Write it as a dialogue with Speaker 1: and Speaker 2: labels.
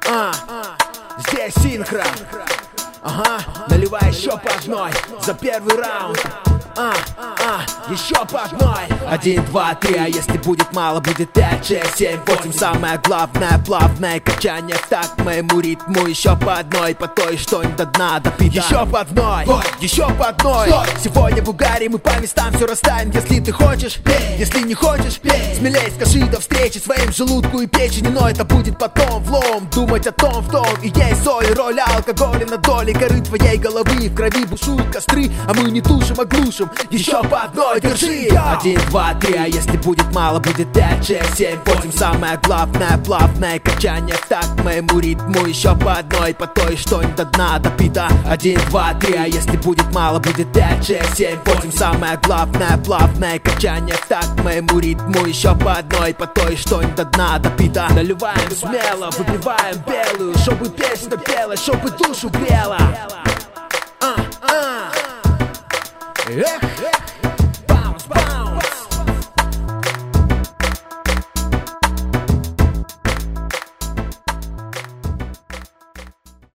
Speaker 1: Здесь синхро. Ага, наливай еще по одной за первый раунд. Еще по одной. 1, 2, 3, а если будет мало, будет 5, 6, 7, 8. Самое главное, плавное качание в такт моему ритму. Еще по одной, по той, что не до дна допита. Еще по одной, еще по одной. Сегодня в угаре мы по местам все расставим. Если ты хочешь, пей, если не хочешь, пей. Смелей скажи до встречи своим желудку и печени. Но это будет потом, влом, думать о том, в том. И есть соль, роль алкоголя на доле коры твоей головы. В крови бушуют костры, а мы не тушим, а глушим. Еще по одной, держи. 1, 2, 3, а если будет мало, будет 5, 6, 7, 8. Самое главное, плавное качание в такт моему ритму. Еще по одной, по той, что не до дна допита. 1, 2, 3, а если будет мало, будет 5, 6, 7, 8. Самое главное, плавное качание в такт моему ритму. Еще по одной, по той, что не до дна допита. Наливаем смело, выпиваем белую, чтобы песня пела, чтобы душу грела. Эх.